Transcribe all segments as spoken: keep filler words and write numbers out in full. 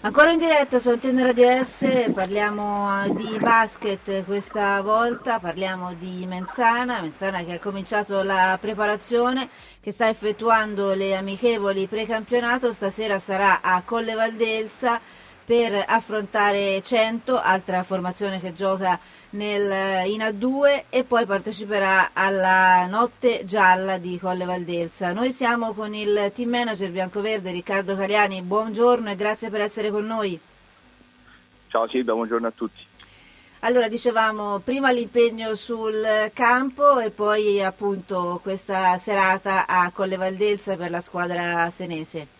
Ancora in diretta su Antenne Radio S, parliamo di basket questa volta, parliamo di Menzana, Menzana che ha cominciato la preparazione, che sta effettuando le amichevoli precampionato, stasera sarà a Colle Valdelsa per affrontare cento, altra formazione che gioca nel, in A due, e poi parteciperà alla notte gialla di Colle Valdelsa. Noi siamo con il team manager biancoverde Riccardo Caliani, buongiorno e grazie per essere con noi. Ciao Silvia, buongiorno a tutti. Allora, dicevamo prima l'impegno sul campo e poi appunto questa serata a Colle Valdelsa per la squadra senese.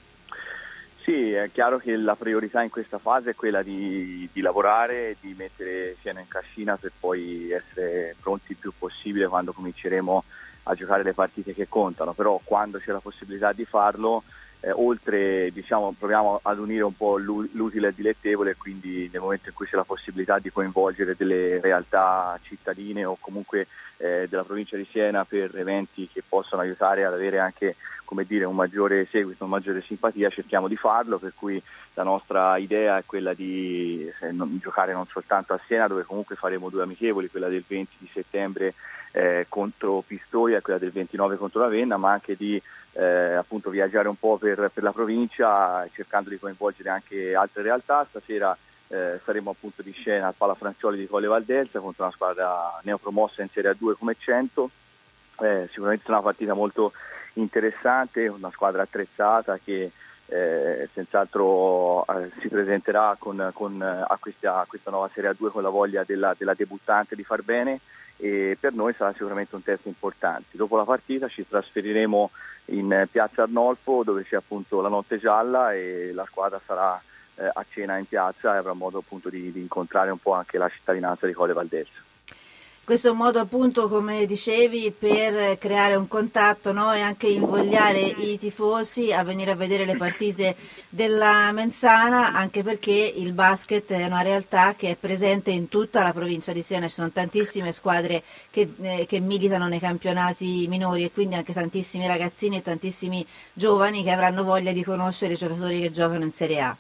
Sì, è chiaro che la priorità in questa fase è quella di, di lavorare, di mettere Siena in cascina per poi essere pronti il più possibile quando cominceremo a giocare le partite che contano, però quando c'è la possibilità di farlo, eh, oltre, diciamo, proviamo ad unire un po' l'utile e il dilettevole, quindi nel momento in cui c'è la possibilità di coinvolgere delle realtà cittadine o comunque eh, della provincia di Siena per eventi che possono aiutare ad avere anche, come dire, un maggiore seguito, una maggiore simpatia, cerchiamo di farlo, per cui la nostra idea è quella di eh, non, giocare non soltanto a Siena, dove comunque faremo due amichevoli, quella del venti di settembre eh, contro Pistoia e quella del ventinove contro Ravenna, ma anche di eh, appunto viaggiare un po' per, per la provincia, cercando di coinvolgere anche altre realtà. Stasera eh, saremo appunto di scena al Pala Francioli di Colle Valdelsa contro una squadra neopromossa in Serie A due come cento, eh, sicuramente una partita molto interessante, una squadra attrezzata che eh, senz'altro eh, si presenterà con, con, a, questa, a questa nuova Serie A due con la voglia della, della debuttante di far bene, e per noi sarà sicuramente un test importante. Dopo la partita ci trasferiremo in piazza Arnolfo, dove c'è appunto la notte gialla, e la squadra sarà eh, a cena in piazza e avrà modo appunto di, di incontrare un po' anche la cittadinanza di Colle Valdelsa. Questo è un modo appunto, come dicevi, per creare un contatto, no? E anche invogliare i tifosi a venire a vedere le partite della Menzana, anche perché il basket è una realtà che è presente in tutta la provincia di Siena. Ci sono tantissime squadre che, eh, che militano nei campionati minori, e quindi anche tantissimi ragazzini e tantissimi giovani che avranno voglia di conoscere i giocatori che giocano in Serie A.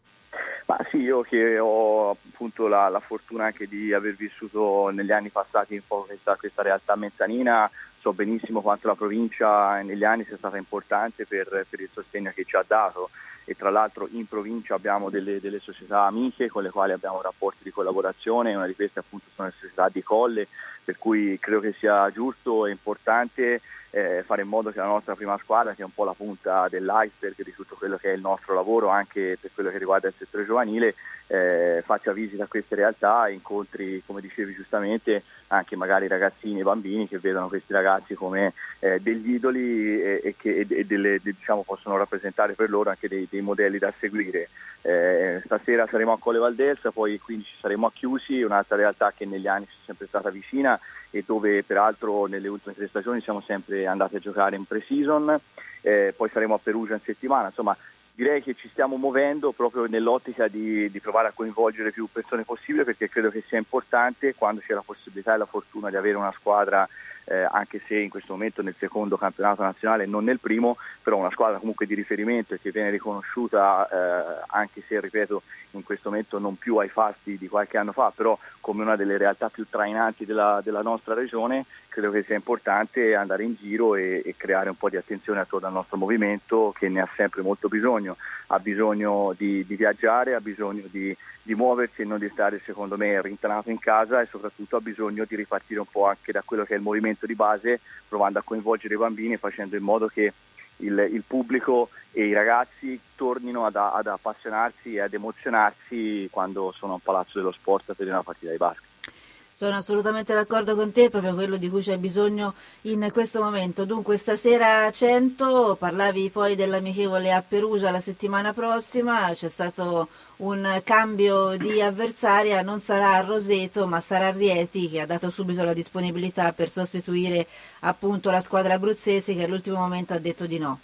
Ma sì, io che ho appunto la, la fortuna anche di aver vissuto negli anni passati un po' questa, questa realtà mezzanina, so benissimo quanto la provincia negli anni sia stata importante per, per il sostegno che ci ha dato, e tra l'altro in provincia abbiamo delle, delle società amiche con le quali abbiamo rapporti di collaborazione, una di queste appunto sono le società di Colle, per cui credo che sia giusto e importante Eh, fare in modo che la nostra prima squadra, che è un po' la punta dell'iceberg di tutto quello che è il nostro lavoro anche per quello che riguarda il settore giovanile, eh, faccia visita a queste realtà e incontri, come dicevi giustamente, anche magari ragazzini e bambini che vedono questi ragazzi come eh, degli idoli e, e che e delle, de, diciamo, possono rappresentare per loro anche dei, dei modelli da seguire. Eh, stasera saremo a Colle Valdelsa, poi il quindici saremo a Chiusi, un'altra realtà che negli anni è sempre stata vicina e dove peraltro nelle ultime tre stagioni siamo sempre andati a giocare in pre-season, eh, poi saremo a Perugia in settimana. Insomma, direi che ci stiamo muovendo proprio nell'ottica di, di provare a coinvolgere più persone possibile, perché credo che sia importante quando c'è la possibilità e la fortuna di avere una squadra, eh, anche se in questo momento nel secondo campionato nazionale, non nel primo, però una squadra comunque di riferimento e che viene riconosciuta, eh, anche se, ripeto, in questo momento non più ai fasti di qualche anno fa, però come una delle realtà più trainanti della, della nostra regione. Credo che sia importante andare in giro e, e creare un po' di attenzione attorno al nostro movimento, che ne ha sempre molto bisogno, ha bisogno di, di viaggiare, ha bisogno di, di muoversi e non di stare, secondo me, rintanato in casa, e soprattutto ha bisogno di ripartire un po' anche da quello che è il movimento di base, provando a coinvolgere i bambini e facendo in modo che il, il pubblico e i ragazzi tornino ad, ad appassionarsi e ad emozionarsi quando sono al Palazzo dello Sport a vedere una partita di basket. Sono assolutamente d'accordo con te, è proprio quello di cui c'è bisogno in questo momento. Dunque stasera a cento, parlavi poi dell'amichevole a Perugia la settimana prossima, c'è stato un cambio di avversaria, non sarà a Roseto ma sarà a Rieti, che ha dato subito la disponibilità per sostituire appunto la squadra abruzzese, che all'ultimo momento ha detto di no.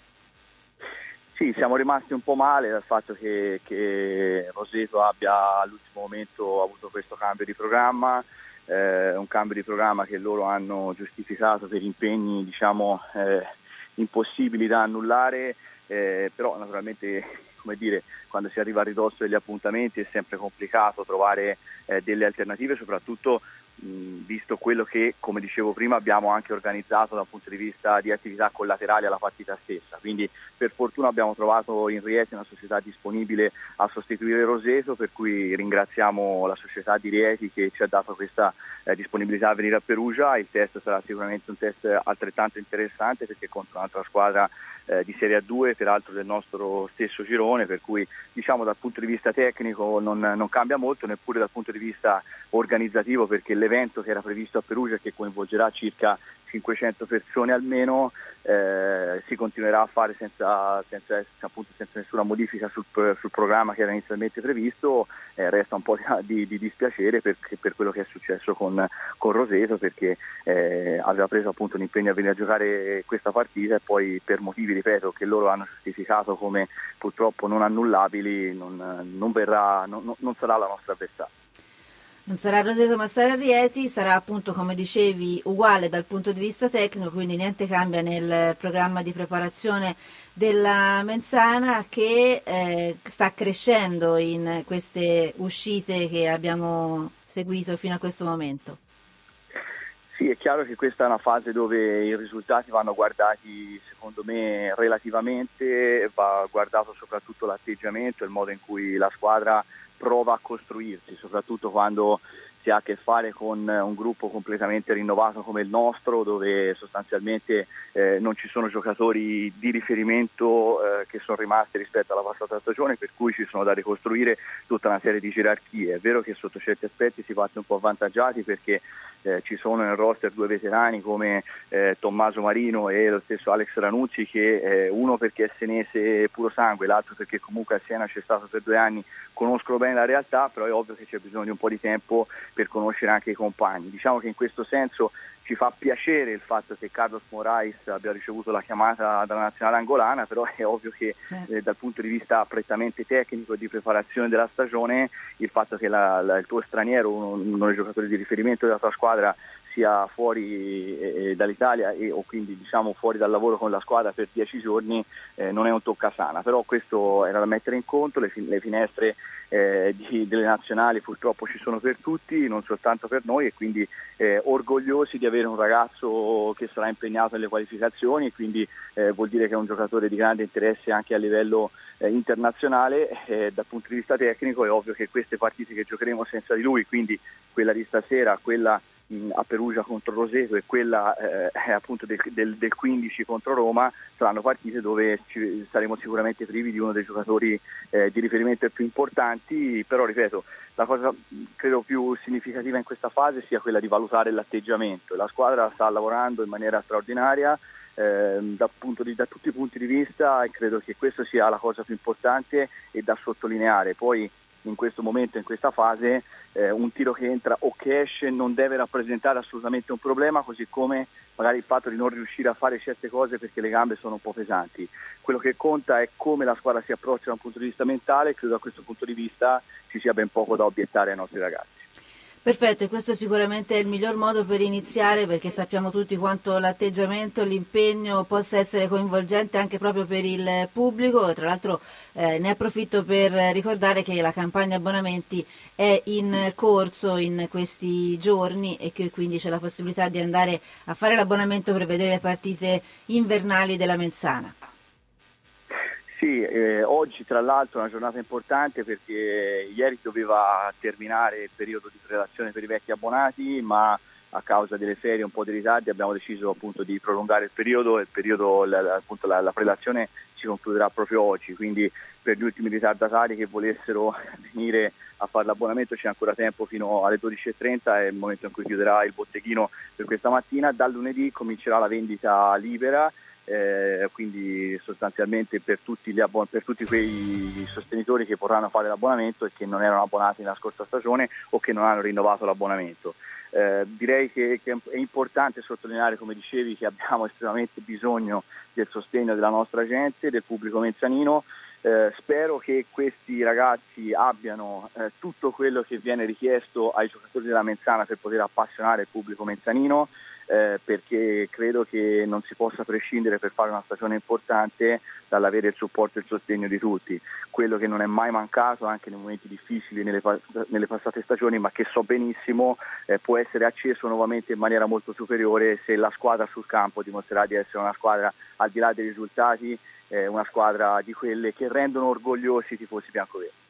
Sì, siamo rimasti un po' male dal fatto che, che Roseto abbia all'ultimo momento avuto questo cambio di programma. Eh, un cambio di programma che loro hanno giustificato per impegni, diciamo, eh, impossibili da annullare, eh, però naturalmente come dire, quando si arriva a ridosso degli appuntamenti è sempre complicato trovare eh, delle alternative, soprattutto mh, visto quello che, come dicevo prima, abbiamo anche organizzato dal punto di vista di attività collaterali alla partita stessa. Quindi per fortuna abbiamo trovato in Rieti una società disponibile a sostituire Roseto, per cui ringraziamo la società di Rieti che ci ha dato questa eh, disponibilità a venire a Perugia. Il test sarà sicuramente un test altrettanto interessante perché contro un'altra squadra eh, di Serie A due, peraltro del nostro stesso girone, per cui diciamo dal punto di vista tecnico non, non cambia molto, neppure dal punto di vista organizzativo, perché l'evento che era previsto a Perugia, che coinvolgerà circa cinquecento persone almeno, eh, si continuerà a fare senza, senza, appunto, senza nessuna modifica sul, sul programma che era inizialmente previsto. Eh, resta un po' di, di dispiacere per, per quello che è successo con, con Roseto, perché eh, aveva preso appunto un impegno a venire a giocare questa partita e poi per motivi, ripeto, che loro hanno giustificato come purtroppo non annullabili, non, non, verrà, non, non sarà la nostra avversaria. Non sarà Roseto ma sarà Rieti, sarà appunto, come dicevi, uguale dal punto di vista tecnico, quindi niente cambia nel programma di preparazione della Menzana, che eh, sta crescendo in queste uscite che abbiamo seguito fino a questo momento. Sì, è chiaro che questa è una fase dove i risultati vanno guardati, secondo me, relativamente, va guardato soprattutto l'atteggiamento, il modo in cui la squadra prova a costruirsi, soprattutto quando si ha a che fare con un gruppo completamente rinnovato come il nostro, dove sostanzialmente eh, non ci sono giocatori di riferimento eh, che sono rimasti rispetto alla passata stagione, per cui ci sono da ricostruire tutta una serie di gerarchie. È vero che sotto certi aspetti si parte un po' avvantaggiati perché eh, ci sono nel roster due veterani come eh, Tommaso Marino e lo stesso Alex Ranuzzi, che eh, uno perché è senese puro sangue, l'altro perché comunque a Siena c'è stato per due anni, conoscono bene la realtà, però è ovvio che c'è bisogno di un po' di tempo per conoscere anche i compagni. Diciamo che in questo senso ci fa piacere il fatto che Carlos Morais abbia ricevuto la chiamata dalla nazionale angolana, però è ovvio che eh, dal punto di vista prettamente tecnico e di preparazione della stagione, il fatto che la, la, il tuo straniero, uno, uno dei giocatori di riferimento della tua squadra, sia fuori eh, dall'Italia e o quindi diciamo fuori dal lavoro con la squadra per dieci giorni eh, non è un toccasana, però questo era da mettere in conto. Le, fin- le finestre eh, di, delle nazionali purtroppo ci sono per tutti, non soltanto per noi, e quindi eh, orgogliosi di avere un ragazzo che sarà impegnato nelle qualificazioni, e quindi eh, vuol dire che è un giocatore di grande interesse anche a livello eh, internazionale. Eh, dal punto di vista tecnico è ovvio che queste partite che giocheremo senza di lui, quindi quella di stasera, quella a Perugia contro Roseto e quella eh, appunto del, del, del quindici contro Roma, saranno partite dove ci, saremo sicuramente privi di uno dei giocatori eh, di riferimento più importanti. Però ripeto, la cosa credo più significativa in questa fase sia quella di valutare l'atteggiamento. La squadra sta lavorando in maniera straordinaria eh, da, punto di, da tutti i punti di vista, e credo che questa sia la cosa più importante e da sottolineare. Poi in questo momento, in questa fase, eh, un tiro che entra o che esce non deve rappresentare assolutamente un problema, così come magari il fatto di non riuscire a fare certe cose perché le gambe sono un po' pesanti. Quello che conta è come la squadra si approccia da un punto di vista mentale, e credo da questo punto di vista ci sia ben poco da obiettare ai nostri ragazzi. Perfetto, e questo sicuramente è il miglior modo per iniziare, perché sappiamo tutti quanto l'atteggiamento, l'impegno possa essere coinvolgente anche proprio per il pubblico. Tra l'altro eh, ne approfitto per ricordare che la campagna abbonamenti è in corso in questi giorni e che quindi c'è la possibilità di andare a fare l'abbonamento per vedere le partite invernali della Menzana. Sì, eh, oggi tra l'altro è una giornata importante perché ieri doveva terminare il periodo di prelazione per i vecchi abbonati, ma a causa delle ferie, un po' di ritardi, abbiamo deciso appunto di prolungare il periodo. Il periodo, la, appunto la, la prelazione si concluderà proprio oggi, quindi per gli ultimi ritardatari che volessero venire a fare l'abbonamento c'è ancora tempo fino alle dodici e trenta, è il momento in cui chiuderà il botteghino per questa mattina. Dal lunedì comincerà la vendita libera. Eh, quindi sostanzialmente per tutti, gli abbon- per tutti quei sostenitori che vorranno fare l'abbonamento e che non erano abbonati nella scorsa stagione o che non hanno rinnovato l'abbonamento. Eh, direi che, che è importante sottolineare, come dicevi, che abbiamo estremamente bisogno del sostegno della nostra gente, del pubblico menzanino. Eh, spero che questi ragazzi abbiano eh, tutto quello che viene richiesto ai giocatori della Menzana per poter appassionare il pubblico menzanino. eh, perché credo che non si possa prescindere per fare una stagione importante dall'avere il supporto e il sostegno di tutti, quello che non è mai mancato anche nei momenti difficili nelle, nelle passate stagioni, ma che so benissimo eh, può essere acceso nuovamente in maniera molto superiore se la squadra sul campo dimostrerà di essere una squadra al di là dei risultati, eh, una squadra di quelle che rendono orgogliosi i tifosi bianconeri.